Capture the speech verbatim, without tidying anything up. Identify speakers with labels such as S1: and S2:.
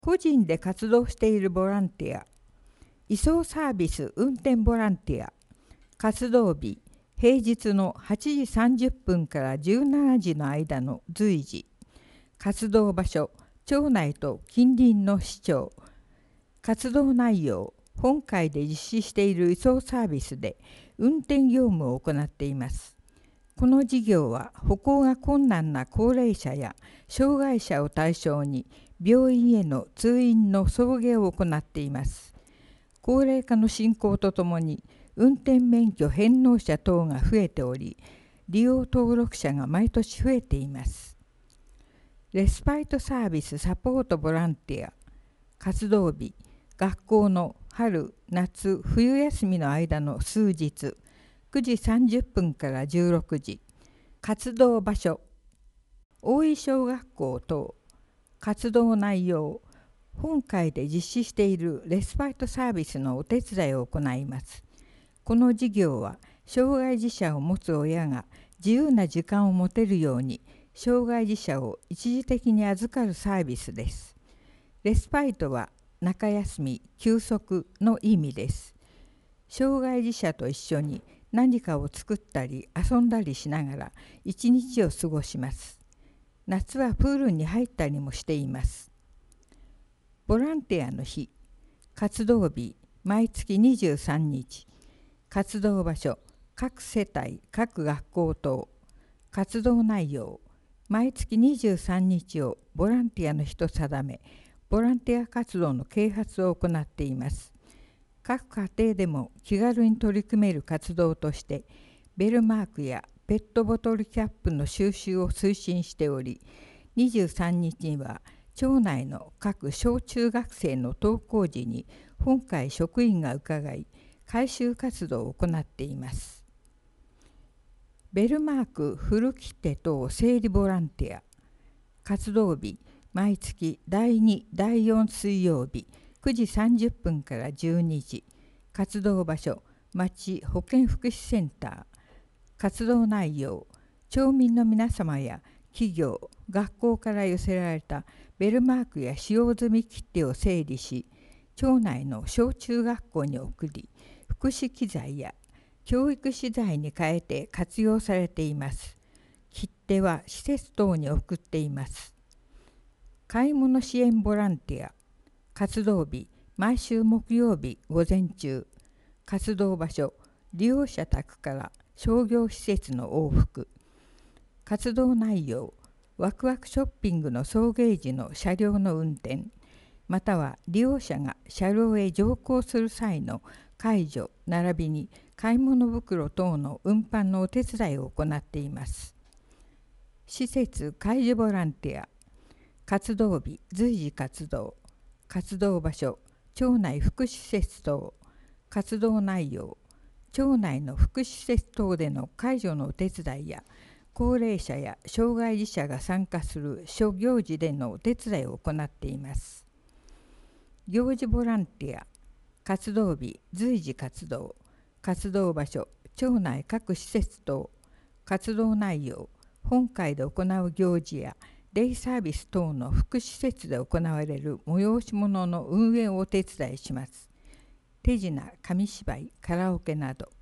S1: 個人で活動しているボランティア、移送サービス運転ボランティア、活動日、平日のはちじさんじゅっぷんからじゅうしちじの間の随時、活動場所、町内と近隣の市町、活動内容、本会で実施している移送サービスで運転業務を行っています。この事業は歩行が困難な高齢者や障害者を対象に病院への通院の送迎を行っています。高齢化の進行とともに運転免許返納者等が増えており、利用登録者が毎年増えています。レスパイトサービスサポートボランティア、活動日、学校の春、夏、冬休みの間の数日、くじさんじゅっぷんからじゅうろくじ、活動場所、大井小学校等、活動内容、本会で実施しているレスパイトサービスのお手伝いを行います。この事業は、障害児者を持つ親が自由な時間を持てるように、障害児者を一時的に預かるサービスです。レスパイトは中休み、休息の意味です。障害児者と一緒に何かを作ったり遊んだりしながら一日を過ごします。夏はプールに入ったりもしています。ボランティアの日、活動日、毎月にじゅうさんにち、活動場所、各世帯、各学校等、活動内容、毎月にじゅうさんにちをボランティアの日と定め、ボランティア活動の啓発を行っています。各家庭でも気軽に取り組める活動として、ベルマークやペットボトルキャップの収集を推進しており、にじゅうさんにちには町内の各小中学生の登校時に本会職員が伺い、回収活動を行っています。ベルマーク古切手等整理ボランティア、活動日、毎月だいに、だいよん水曜日、くじさんじゅっぷんからじゅうにじ、活動場所、町保健福祉センター、活動内容、町民の皆様や企業、学校から寄せられたベルマークや使用済み切手を整理し、町内の小中学校に送り、福祉機材や教育資材に変えて活用されています。切手は施設等に送っています。買い物支援ボランティア、活動日、毎週木曜日午前中、活動場所、利用者宅から商業施設の往復、活動内容、ワクワクショッピングの送迎時の車両の運転、または利用者が車両へ乗降する際の介助並びに買い物袋等の運搬のお手伝いを行っています。施設介助ボランティア、活動日、随時活動、活動場所、町内福祉施設等、活動内容、町内の福祉施設等での介助のお手伝いや、高齢者や障害児者が参加する諸行事でのお手伝いを行っています。行事ボランティア、活動日、随時活動、活動場所、町内各施設等、活動内容、本会で行う行事やデイサービス等の福祉施設で行われる催し物の運営をお手伝いします。手品、紙芝居、カラオケなど。